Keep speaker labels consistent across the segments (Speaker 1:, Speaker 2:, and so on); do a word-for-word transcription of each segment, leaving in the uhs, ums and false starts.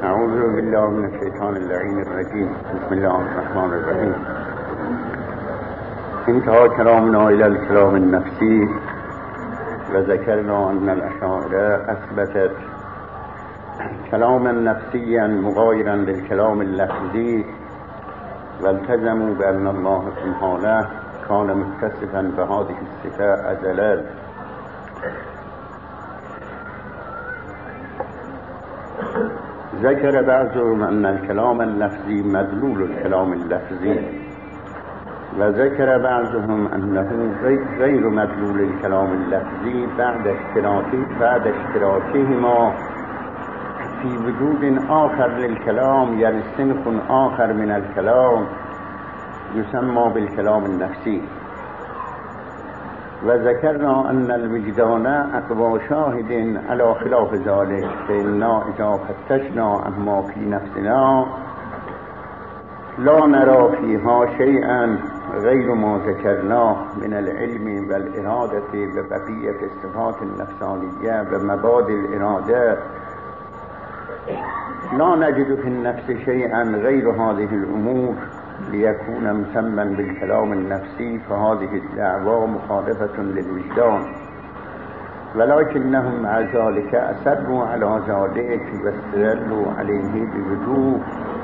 Speaker 1: اعوذ بالله من الشیطان اللعین الرجیم. بسم الله الرحمن الرحیم. انتهى كلامنا الى الكلام النفسي وذكرنا ان الاشاعره اثبتت كلاما نفسيا مغايرا للكلام اللفظي والتزموا بان الله سبحانه كان متصفا بهذه الصفه ازلا. ذكر بعضهم أن الكلام اللفظي مدلول الكلام اللفظي، وذكر بعضهم أنه غير مدلول الكلام اللفظي بعد اشتراكه بعد اشتراكهما في وجود آخر للكلام، يعني صنف آخر من الكلام يسمى بالكلام النفسي. وذكرنا أن الوجدان أقوى شاهد على خلاف ذلك، فإنا إذا فتشنا عما في نفسنا لا نرى فيها شيئا غير ما ذكرناه من العلم والإرادة وبقية الصفات النفسانية ومبادئ الإرادة. لا نجد في النفس شيئا غير هذه الأمور ليكون مسمى بالكلام النفسي، فهذه الدعوة مخالفة للوجدان، ولكنهم مع ذلك أصروا على ذلك واستدلوا عليه بوجوه،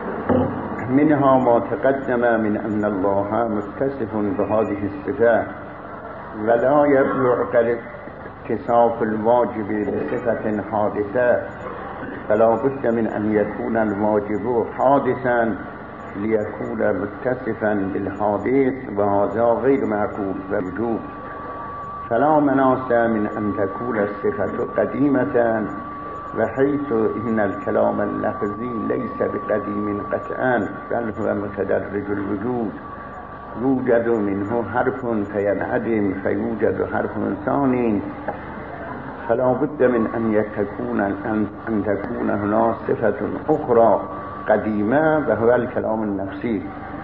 Speaker 1: منها ما تقدم من أن الله متصف بهذه الصفات ولا يبلغ اتصاف الواجب بصفة حادثة، فلا بد من أن يكون الواجب حادثا ليكون متصفا بالحادث، وهذا غير معقول ووجوب. فلا مناس من أن تكون الصفة قديمة، وحيث إن الكلام اللفظي ليس بقديم قطعا بل هو متدرج الوجود، يوجد منه حرف فينعدم فيوجد حرف ثاني، فلا بد من أن تكون أن, أن تكون هناك صفة أخرى قديمة وهو الكلام النفسي،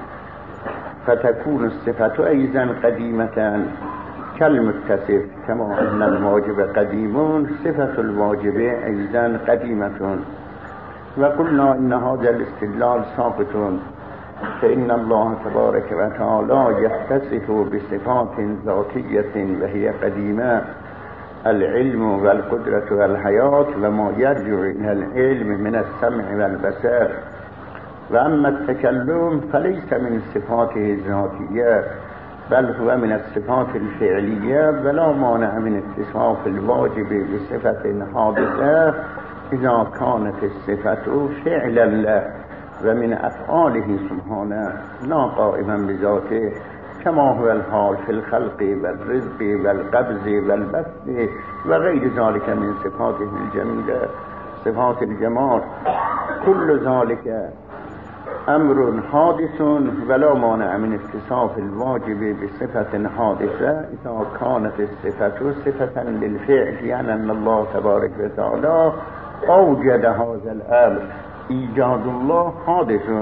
Speaker 1: فتكون الصفة أيضا قديمة كالمتصف، كما أن الواجب قديم صفة الواجب أيضا قديمة. وقلنا إن هذا الاستدلال ساقط، فإن الله تبارك وتعالى يتصف بصفات ذاتية وهي قديمة، العلم والقدرة والحياة وما يرجع إلى العلم من السمع والبصر. وأما التكلم فليس من صفاته الذاتية بل هو من الصفات الفعلية، ولا مانع من اتصاف الواجب بصفة حادثة إذا كانت الصفة فعلا له ومن أفعاله سبحانه لا قائما بذاته، كما هو الحال في الخلق والرزق والقبض والبسط وغير ذلك من صفاته الجميلة، صفات الجمال. كل ذلك أمر حادث ولا مانع من اتصاف الواجب بصفة حادثة إذا كانت الصفة صفة للفعل، يعني أن الله تبارك وتعالى أوجد هذا الأمر. إيجاد الله حادث،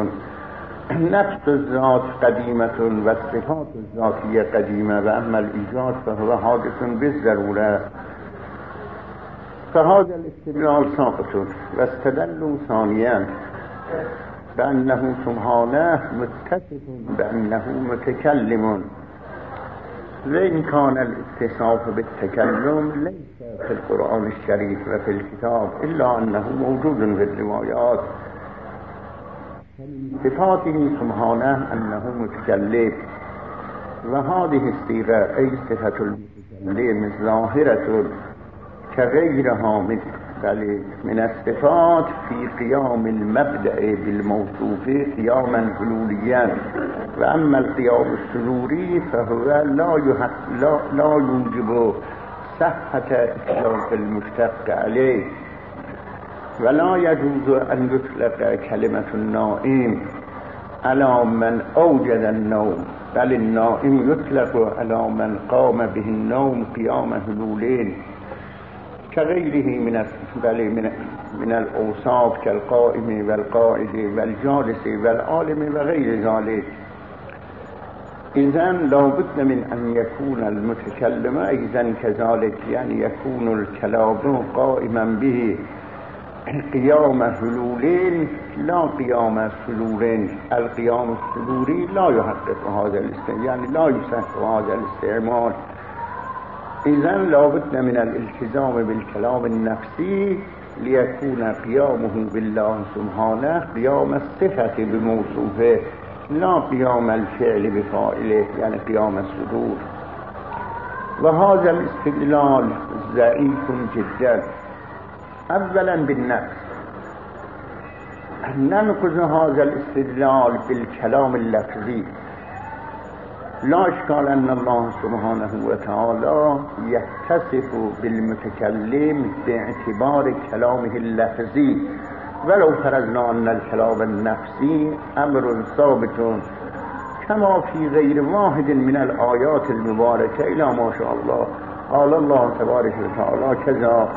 Speaker 1: نفس الذات قديمة والصفات الذاتية قديمة، وأما الإيجاد فهو حادث بالضرورة. فهذا الاستدلال ساقط. واستدلوا ثانيا بأنه سبحانه متصف بأنه متكلم، وإن كان الاتصاف بالتكلم ليس في القرآن الشريف وفي الكتاب إلا أنه موجود في الروايات. صفاته سبحانه أنه متكلم، وهذه الصيغة أي صفة المتكلم ظاهرة كغيرها من بل من الصفات في قيام المبدأ بالموصوف قياما حلوليا، وأما القيام السروري فهو لا لا لا يوجب صحة إطلاق المشتق عليه، ولا يجوز أن يطلق كلمة النائم على من أوجد النوم، بل النائم يطلق على من قام به النوم قيام حلولين كغيره من من من الأوصاف كالقائم والقائد والجالس والعالم وغير ذلك. إذن لا بد من أن يكون المتكلم أيضا كذلك، يعني يكون الكلام قائما به قیام حلولین لا قیام سلورین، القیام السلوری لا يحقق هذا الاستعمال، يعني لا يصح هذا الاستعمال. إذن لابد من الالتزام بالكلام النفسي ليكون قيامه بالله سبحانه قيام الصفة بموصوفه لا قيام الفعل بفاعله، يعني قيام الصدور. وهذا الاستدلال ضعيف جدا. اولا بالنفس، ننقض هذا الاستدلال بالكلام اللفظي. لا اشكال ان الله سبحانه وتعالى يتصف بالمتكلم باعتبار كلامه اللفظي، ولو فرضنا ان الكلام النفسي امر ثابت كما في غير واحد من الآيات المباركة إلى ما شاء الله. قال الله تبارك وتعالى كذا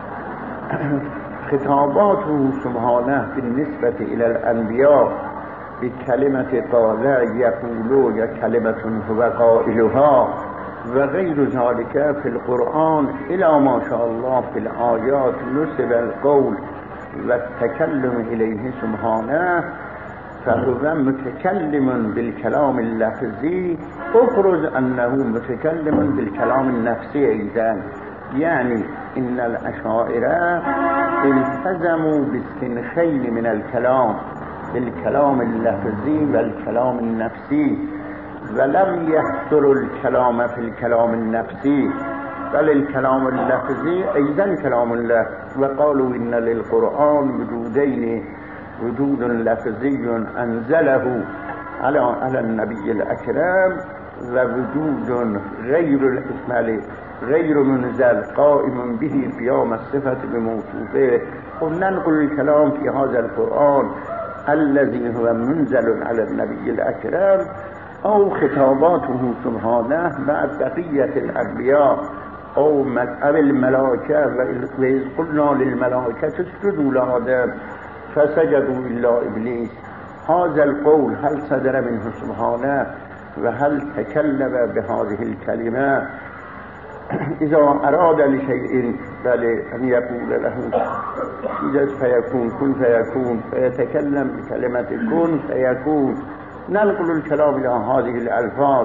Speaker 1: خطاباته سبحانه بالنسبة إلى الأنبياء بكلمة قال يقول كلمة هو قائلها وغير ذلك في القرآن إلى ما شاء الله في الآيات نسب القول والتكلم إليه سبحانه، فهو متكلم بالكلام اللفظي افرض أنه متكلم بالكلام النفسي أيضا. يعني إن الأشاعرة التزموا بالسنخين من الكلام، بالكلام اللفظي والكلام النفسي، ولم يحصروا الكلام في الكلام النفسي بل الكلام اللفظي أيضا كلام الله. وقالوا إن للقرآن وجودين، وجود لفظي أنزله على على النبي الأكرم، ووجود غير الإسمال غير منزل قائم به قيام الصفة بموصوفه. وننقل الكلام في هذا القرآن الذي هو منزل على النبي الأكرم أو خطاباته سبحانه مع بقية الأنبياء أو الملائكة. وإذ قلنا للملائكة اسجدوا لآدم فسجدوا إلا إبليس. هذا القول هل صدر منه سبحانه وهل تكلم بهذه الكلمة؟ إذا أراد لشيء بل أن يقول له إذا فيكون كن فيكون، فيتكلم بكلمة كن فيكون. ننقل الكلام إلى هذه الألفاظ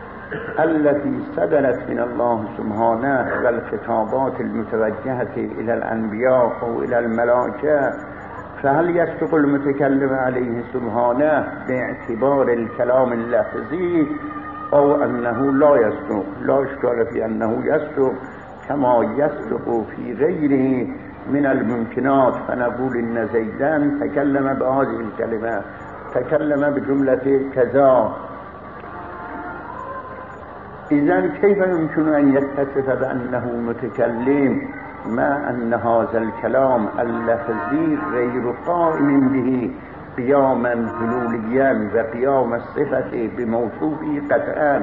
Speaker 1: التي صدرت من الله سبحانه والخطابات المتوجهة إلى الأنبياء أو إلى الملائكة، فهل يصدق المتكلم عليه سبحانه باعتبار الكلام اللفظي أو أنه لا يصدق؟ لا إشكال في أنه يصدق كما يصدق في غيره من الممكنات. فنقول إن زيدان تكلم بهذه الكلمة، تكلم بجملة كذا. إذن كيف يمكن أن يتصف بأنه متكلم ما أن هذا الكلام اللفظي غير قائم به قياما حلوليا وقيام الصفة بموصوفه قطعا،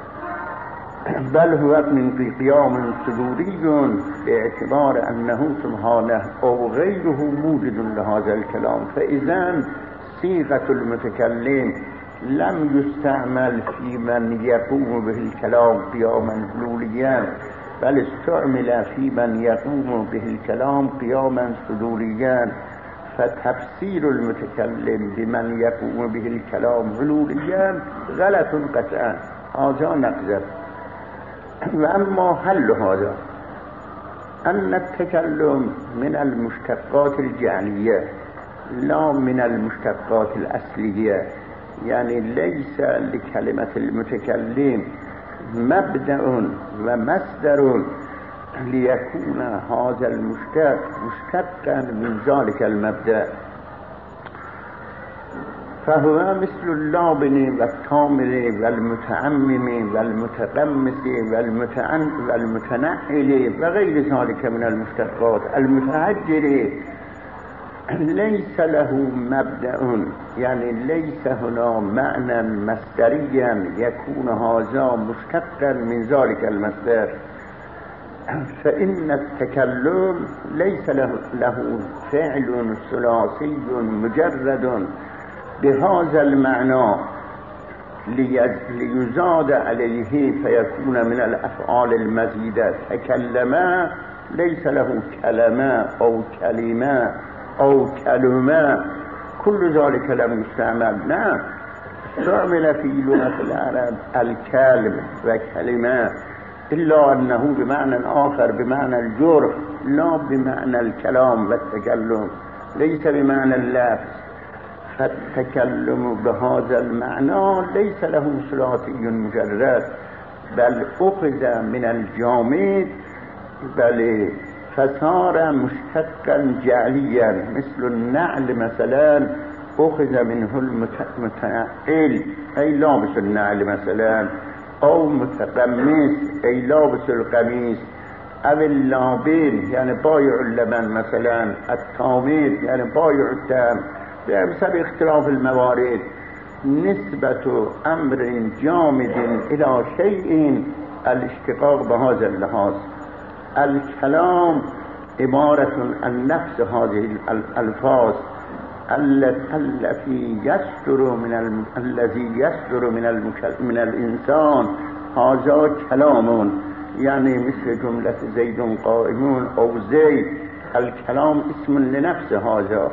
Speaker 1: بل هو من قيام صدوري باعتبار أنه سبحانه أو غيره موجد لهذا الكلام. فإذا صيغة المتكلم لم يستعمل في من يقوم به الكلام قياما حلوليا، بل استعمل في من يقوم به الكلام قياما صدوريا. فتفسير المتكلم بمن يقوم به الكلام حلوليا غلط قطعا، هذا نقدر. وأما حل هذا أن التكلم من المشتقات الجعلية لا من المشتقات الأصلية، يعني ليس لكلمة المتكلم مبدأ ومصدر ليكون هذا المشتق مشتقا من ذلك المبدأ. فهو مثل اللابن والتامر والمتعمم والمتقمص والمتنعل وغير ذلك من المشتقات. المتهجر ليس له مبدأ، يعني ليس هنا معنى مصدريا يكون هذا مشتقا من ذلك المصدر. فإن التكلم ليس له, له فعل ثلاثي مجرد بهذا المعنى ليزاد عليه فيكون من الأفعال المزيدة. تكلم ليس له كلمة أو كلمة أو كلمة، كل ذلك لم يستعمل. لا، استعمل في لغة العرب الكلم وكلمة، إلا أنه بمعنى آخر، بمعنى الجرح، لا بمعنى الكلام والتكلم، ليس بمعنى اللفظ. فالتكلم بهذا المعنى ليس له ثلاثي مجرد، بل أخذ من الجامد، بل فصار مشتقا جعليا، مثل النعل مثلا أخذ منه المتنعل أي لابس النعل مثلا، أو متقمص أي لابس القميص، أو اللابين يعني بايع اللبن مثلا، التامر يعني بايع التمر، بسبب اختلاف الموارد. نسبة أمر جامد إلى شيء الاشتقاق بهذا اللحاظ. الكلام عبارة عن نفس هذه الألفاظ التي يصدر من الم... الذي يصدر من المكل... من الإنسان، هذا كلام، يعني مثل جملة زيد قائم أو زيد، الكلام اسم لنفس هذا.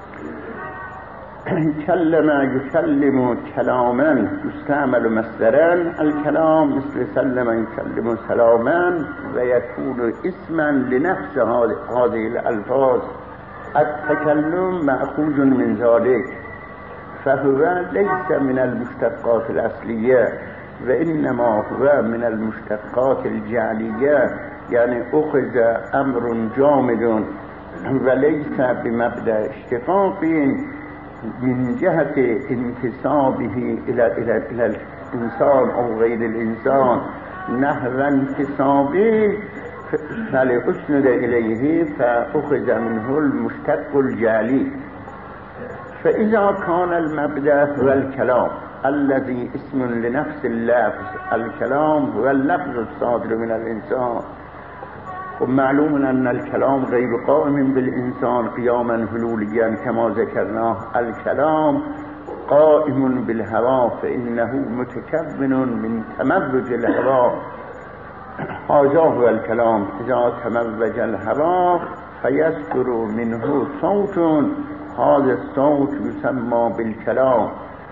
Speaker 1: كلم يكلم كلاما يستعمل مصدرا، الكلام مثل سلم يكلم سلاما، ويكون اسما لنفس هذه الألفاظ. التكلم مأخوذ من ذلك، فهو ليس من المشتقات الأصلية، وإنما هو من المشتقات الجعلية، يعني أخذ أمر جامد وليس بمبدأ اشتقاق من جهة انتسابه إلى إلى إلى الإنسان أو غير الإنسان، نحو انتسابه فلأسند إليه فأخذ منه المشتق الجعلي. فإذا كان المبدأ هو الكلام الذي اسم لنفس اللفظ، الكلام هو اللفظ الصادر من الإنسان، ومعلوم أن الكلام غير قائم بالإنسان قياما هلوليا كما ذكرناه. الكلام قائم بالهوى، فإنه متكون من تموج الهوى، هذا هو الكلام. إذا تموج الهوى فيصدر منه صوت، هذا الصوت يسمى بالكلام.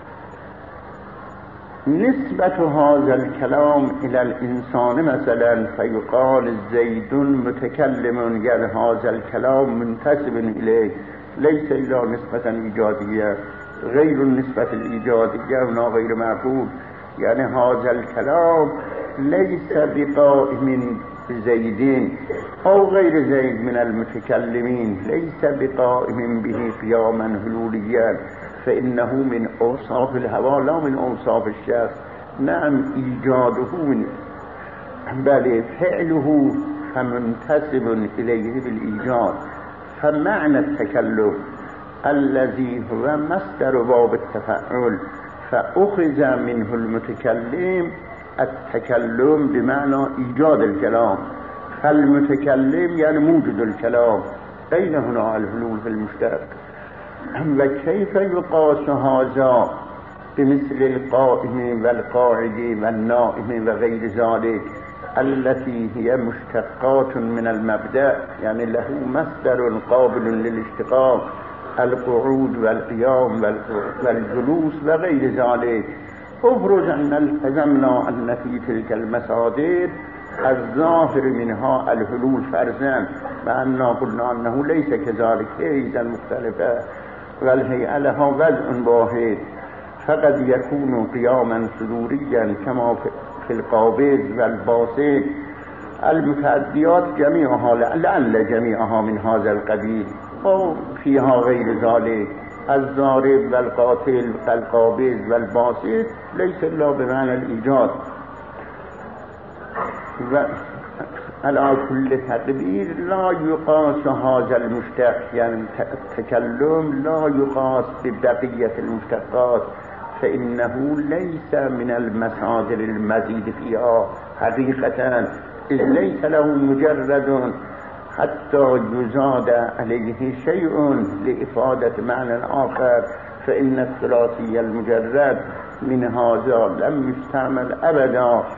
Speaker 1: نسبة هذا الكلام إلى الإنسان مثلا فيقال زيد متكلم، يعني هذا الكلام منتسب إليه، ليس إلى نسبة إيجادية، غير النسبة الإيجادية هنا غير معقول. يعني هذا الكلام ليس بقائم بزيد أو غير زيد من المتكلمين، ليس بقائم به قياما هلوليا، فإنه من أوصاف الهوى لا من أوصاف الشخص. نعم إيجاده من، بل فعله فمنتسب إليه بالإيجاد. فمعنى التكلم الذي هو مصدر باب التفعل فأخذ منه المتكلم، التكلم بمعنى إيجاد الكلام، فالمتكلم يعني موجد الكلام. أين هنا الهلول في المشترك؟ وكيف يقاس هذا بمثل القائم والقاعد والنائم وغير ذلك التي هي مشتقات من المبدأ، يعني له مصدر قابل للاشتقاق، القعود والقيام والجلوس وغير ذلك. افرض أن التزمنا أن في تلك المصادر الظاهر منها الهلول فرزا، وأننا قلنا أنه ليس كذلك، هي مختلفة والهيئة لها وضع واحد، فقد يكون قياما صدوريا كما في القابض والباسط. المتعديات جميعها لعل جميعها من هذا القبيل، أو فيها غير ذلك. الضارب والقاتل والقابض والباسط ليس إلا بمعنى الإيجاد. على كل تقدير لا يقاس هذا المشتق، يعني التكلم لا يقاس ببقية المشتقات، فإنه ليس من المصادر المزيد فيها حقيقة، إذ ليس له مجرد حتى يزاد عليه شيء لإفادة معنى آخر. فإن الثلاثي المجرد من هذا لم يستعمل أبدا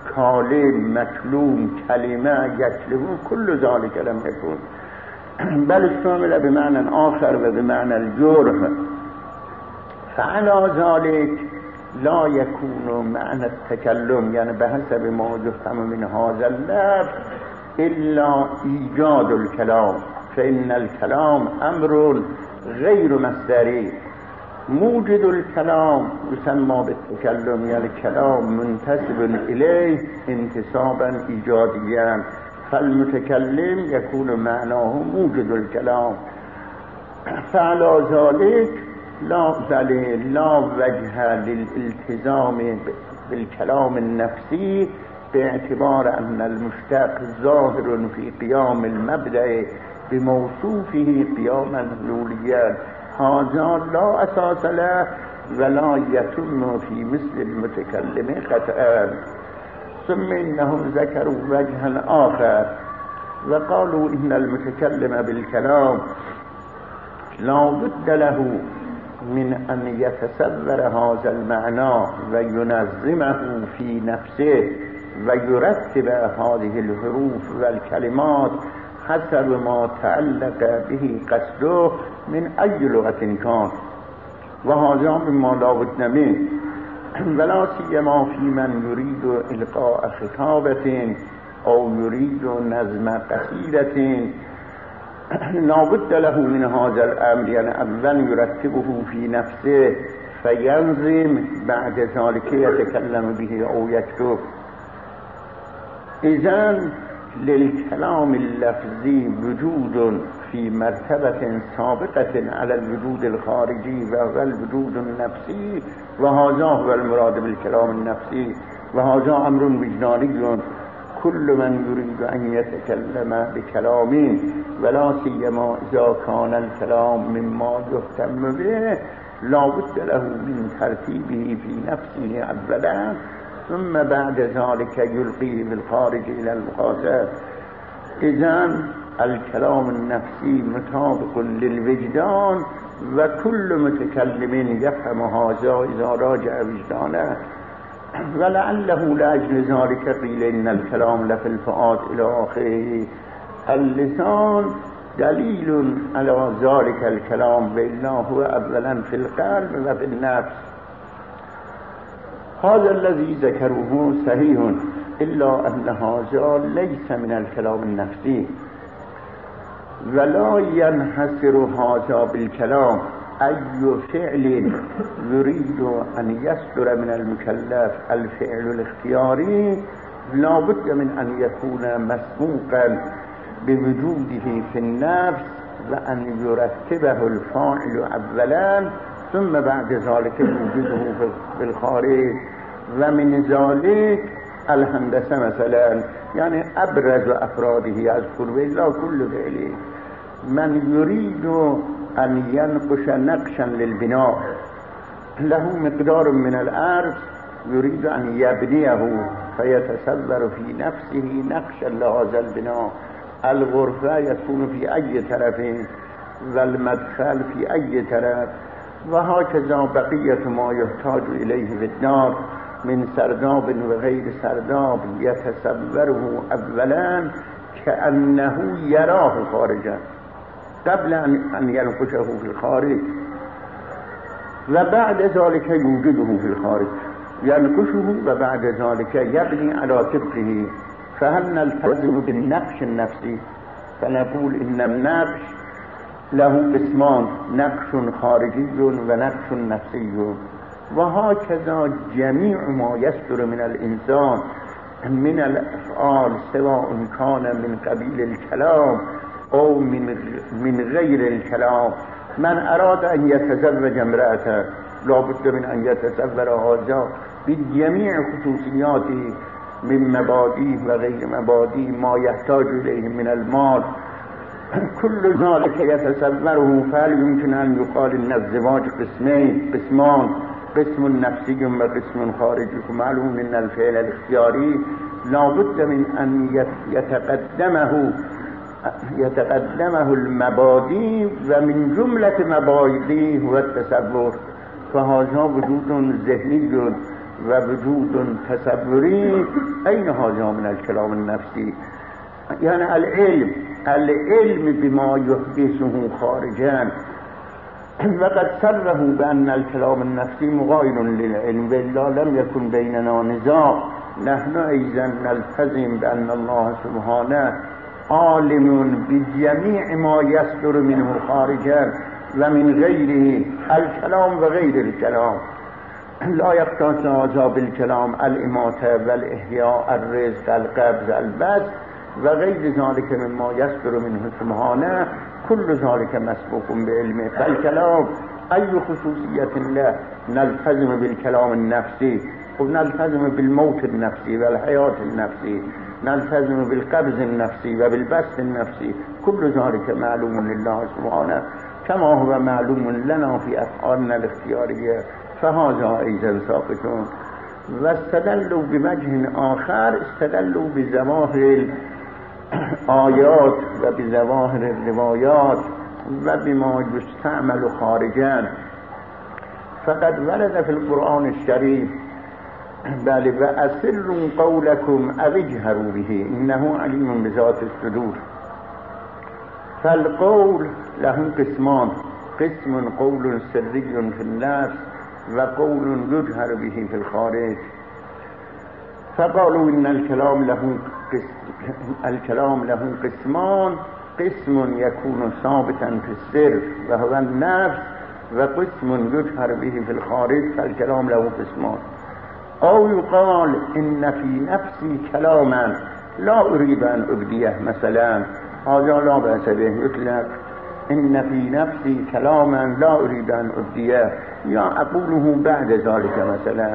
Speaker 1: کالم، مکلوم، کلمه، یکلمون، کل ذالک لم یکن بل شامل بمعنى آخر و بمعنى الجرح. فعلا ذالک لا يكون معنى التكلم، يعني بحسب ما يفهم من هذا اللفظ إلا إيجاد الكلام، فإن الكلام أمر غير مصدري. موجد الكلام يسمى بالتكلم، يعني الكلام منتسب إليه انتسابا إيجاديا، فالمتكلم يكون معناه موجد الكلام. فعلى ذلك لا لا وجه للالتزام بالكلام النفسي باعتبار أن المشتق ظاهر في قيام المبدأ بموصوفه قياما حلوليا، هذا لا أساس له ولا يتم في مثل المتكلم خطأ. ثم إنهم ذكروا وجها آخر وقالوا إن المتكلم بالكلام لا بد له من أن يتصور هذا المعنى وينظمه في نفسه ويرتب هذه الحروف والكلمات حسب ما تعلق به قصده من أي لغة كان، وهذا مما لا بد منه، ولا سيما في من يريد إلقاء خطابة أو يريد نظم قصيدة لا بد له من هذا الأمر، يعني أولا يرتبه في نفسه فينظم، بعد ذلك يتكلم به أو يكتب. إذن للكلام اللفظي وجود في مرتبة سابقة على الوجود الخارجي وهو الوجود النفسي، وهذا هو المراد بالكلام النفسي، وهذا أمر وجداني. كل من يريد أن يتكلم بكلام ولا سيما إذا كان الكلام مما يهتم به لا بد له من ترتيبه في نفسه أولا، ثم بعد ذلك يلقيه بالخارج إلى المخاطب. إذن الكلام النفسي مطابق للوجدان، وكل متكلم يفهم هذا إذا راجع وجدانه. ولعله لأجل ذلك قيل إن الكلام لفي الفؤاد إلى آخره. اللسان دليل على ذلك الكلام، وإلا هو أولا في القلب وفي النفس. هذا الذي ذكروه صحيح، إلا أن هذا ليس من الكلام النفسي، ولا ينحصر هذا بالكلام. أي فعل يريد أن يصدر من المكلف الفعل الاختياري لا بد من أن يكون مسبوقا بوجوده في النفس، وأن يرتبه الفاعل أولا ثم بعد ذلك وجوده في الخارج. ومن ذلك الهندسة مثلا، يعني أبرز أفراده يذكر بالله كل فعل. من يريد أن ينقش نقشا للبناء له مقدار من الأرض يريد أن يبنيه فيتصور في نفسه نقشا لهذا البناء. الغرفة يكون في أي طرف والمدخل في أي طرف، وهكذا بقية ما يحتاج إليه في الدار من سرداب وغير سرداب يتصوره أولا كأنه يراه خارجا قبل أن ينقشه في الخارج، وبعد ذلك يوجده في الخارج ينقشه، وبعد ذلك يبني على طبقه. فهل نلتزم بالنقش النفسي؟ فنقول إن النقش له قسمان، نقش خارجي ونقش نفسي. وهكذا جميع ما يصدر من الإنسان من الأفعال سواء كان من قبيل الكلام أو من من غير الكلام. من أراد أن يتزوج امرأة لا بد من أن يتصور هذا بجميع خصوصياته من مبادئ وغير مبادئ، ما يحتاج إليه من المال، كل ذلك يتصوره. فهل يمكن أن يقال إن الزواج قسمين قسمان، قسم نفسي وقسم خارجي؟ معلوم أن الفعل الاختياري لا بد من أن يتقدمه يتقدمه المبادئ، ومن جملة مبادئ هو التصور. فهذا وجود ذهني و وجود تصوری این هذا من الكلام النفسی، یعنی العلم العلم بما يحدثه خارجا. وقد صرحوا بأن الكلام النفسي مغاير للعلم وإلا لم يكن بيننا نزاع. نحن أيضا نلتزم بأن الله سبحانه عالم بجميع ما يصدر منه خارجا ومن غيره الكلام وغير الكلام. لا يختص هذا بالكلام الإماتة والإحياء الرزق القبض البسط وغير ذلك مما يصدر منه سبحانه، كل ذلك مسبوق بعلمه. فالكلام أي خصوصية له؟ نلتزم بالكلام النفسي ونلتزم بالموت النفسي والحياة النفسي، نلتزم بالقبض النفسي وبالبسط النفسي، كل ذلك معلوم لله سبحانه كما هو معلوم لنا في أفعالنا الاختيارية، فهذا أيضا ساقطون. واستدلوا بوجه آخر، استدلوا بظواهر الآيات وبظواهر الروايات وبما يستعمل خارجا. فقد ورد في القرآن الشريف بل وأسروا قولكم أو اجهروا به إنه عليم بذات الصدور. فالقول له قسمان، قسم قول سري في النفس وقول يجهر به في الخارج. فقالوا إن الكلام له الكلام له قسمان، قسم يكون ثابتا في السر وهو النفس وقسم يجهر به في الخارج، فالكلام له قسمان. أو يقال إن في نفسي كلاما لا أريد أن أبديه مثلا، هذا لا بأس به، يطلق إن في نفسي كلاما لا أريد أن أبديه، يا أقوله بعد ذلك مثلا.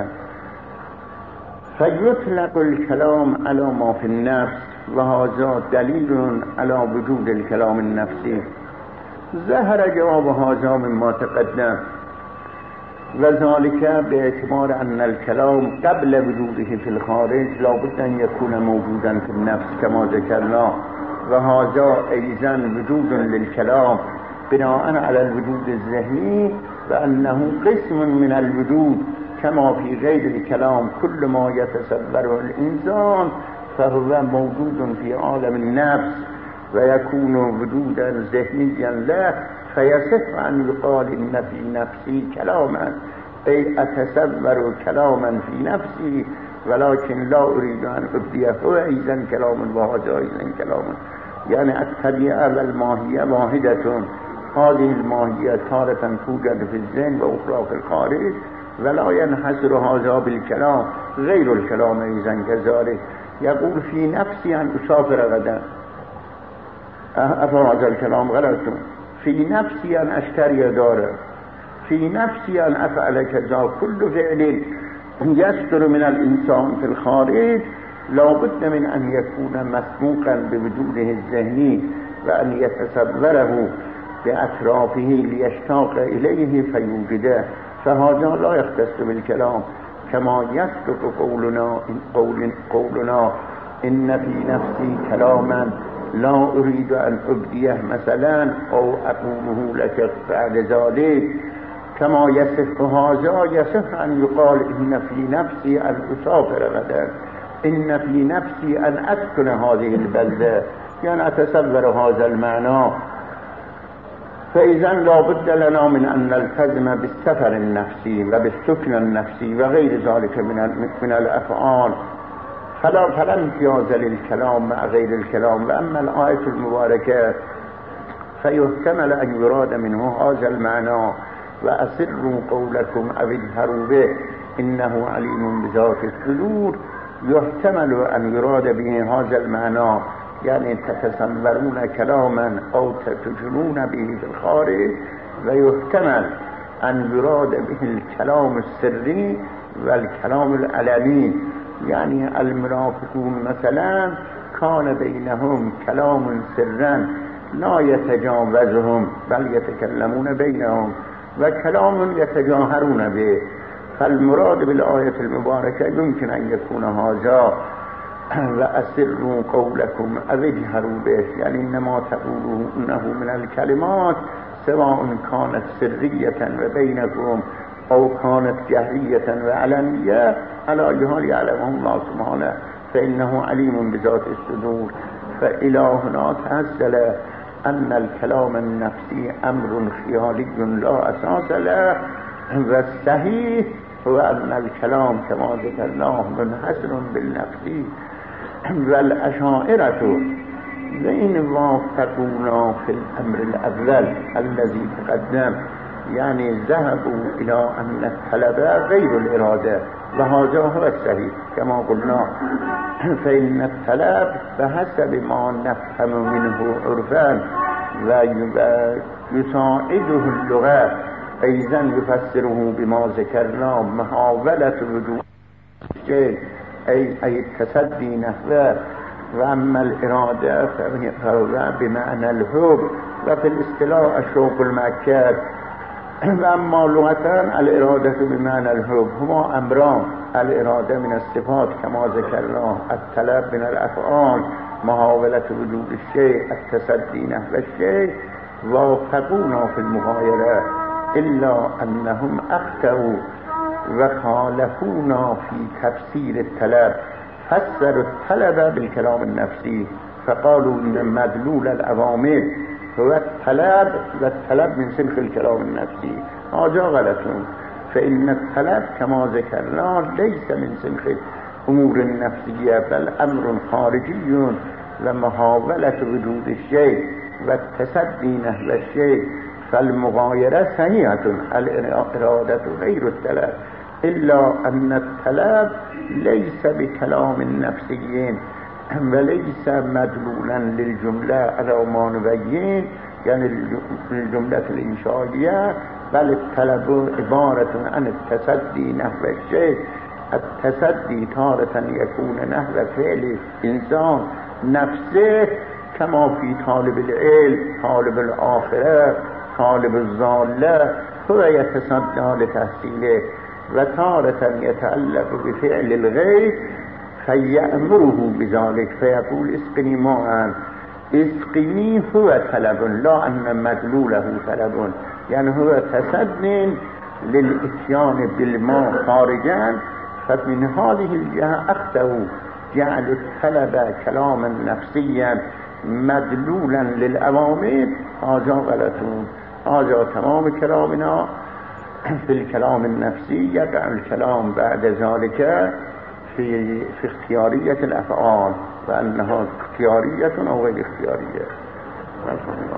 Speaker 1: فيطلق الكلام على ما في النفس وهذا دليل على وجود الكلام النفسي. ظهر جواب هذا مما تقدم، وذلك باعتبار أن الكلام قبل وجوده في الخارج لابد أن يكون موجودا في النفس كما ذكرنا، وهذا أيضا وجود للكلام بناء على الوجود الذهني، وأنه قسم من الوجود كما في غير الكلام كل ما يتصوره الإنسان فهو موجود في عالم النفس ويكون وجودا ذهنيا له، فيصح أن يقال إن في نفسي كلاما، أي أتصور كلاما في نفسي ولكن لا أريد أن أبديه، هو أيضا كلام وهذا أيضا كلام. يعني الطبيعة والماهية واحدة، هذه الماهية تارة توجد في الذهن وأخرى في الخارج، ولا ينحصر هذا بالكلام، غير الكلام أيضا كذلك. يقول في نفسي أن أسافر غدا، أفهذا الكلام غلط. في نفسي أن أشتري دارا، في نفسي أن أفعل كذا. كل فعل يصدر من الإنسان في الخارج لا بد من أن يكون مسبوقا بوجوده الذهني وأن يتصوره بأطرافه ليشتاق إليه فيوجده، فهذا لا يختص بالكلام. كما يصدق قولنا قول قولنا إن في نفسي كلاما لا أريد أن أبديه مثلا أو أقوله لك بعد ذلك، كما يصح هذا يصح أن يقال إن في نفسي أن أسافر غدا، إن في نفسي أن أسكن هذه البلدة، يعني أتصور هذا المعنى. فإذا لا بد لنا من أن نلتزم بالسفر النفسي وبالسكن النفسي وغير ذلك من من الأفعال، فلا فلا امتياز للكلام مع غير الكلام. وأما الآية المباركة فيحتمل أن يراد منه هذا المعنى وأسروا قولكم أو اجهروا به إنه عليم بذات الصدور. يحتمل أن يراد به هذا المعنى، يعني تتصورون كلاما أو تتجنون به في الخارج، ويحتمل أن يراد به الكلام السري والكلام العلني. يعني المنافقون مثلا كان بينهم كلام سرا لا يتجاوزهم بل يتكلمون بينهم، وكلام يتجاهرون به. فالمراد بالآية المباركة يمكن أن يكون هذا وأسروا قولكم أو اجهروا به، يعني إنما تقولونه من الكلمات سواء كانت سرية وبينكم او كانت جهرية وعلنية على أي حال يعلمه الله سبحانه فإنه عليم بذات الصدور. فإلى هنا تحصل أن الكلام النفسي أمر خيالي لا أساس له، والصحيح هو أن الكلام كما ذكرناه منحصر بالنفس. والأشاعرة وإن وافقونا في الأمر الأول الذي تقدم، يعني ذهبوا إلى أن الطلب غير الإرادة، وهذا هو الصحيح كما قلنا. فإن الطلب بحسب ما نفهم منه عرفا ويساعده اللغة أيضا يفسره بما ذكرنا محاولة وجود الشيء أي, أي التصدي نحوه. وأما الإرادة فهو بمعنى الحب، وفي الاصطلاح الشوق المأكد. وأما لغة الإرادة بمعنى الحب هما أمران: الإرادة من الصفات كما ذكرنا، الطلب من الأفعال، محاولة وجود الشيء، التصدي نحو الشيء. وافقونا في المغايرة إلا أنهم أخطأوا وخالفونا في تفسير الطلب، فسروا الطلب بالكلام النفسي فقالوا إن مدلول الأوامر هو الطلب، والطلب من سلك الكلام النفسي. هذا غلط. فإن الطلب كما ذكرنا ليس من سلك أمور النفسية، بل أمر خارجي ومحاولة وجود الشيء والتصدي نحو الشيء. فالمغايرة صحيحة، الإرادة غير الطلب، إلا أن الطلب ليس بكلام نفسي وليس مدلولا للجملة على ما نبين، يعني الجملة الإنشائية، بل الطلب عبارة عن التصدي نحو الشيء. التصدي تارة يكون نحو فعل إنسان نفسه كما في طالب العلم، طالب الآخرة، طالب الضالة، هو يتصدى لتحصيله. وتارة يتعلق بفعل الغير فيأمره بذلك فيقول اسقني ماء. اسقني هو طلب، لا أن مدلوله طلب، يعني هو تصد للإتيان بالماء خارجا. فمن هذه الجهة أخذوا جعل الطلب كلاما نفسيا مدلولا للأوامر. هذا غلطون. هذا تمام كلامنا في الكلام النفسي. يقع الكلام بعد ذلك في في اختيارية الأفعال، وأنها اختيارية أو غير اختيارية.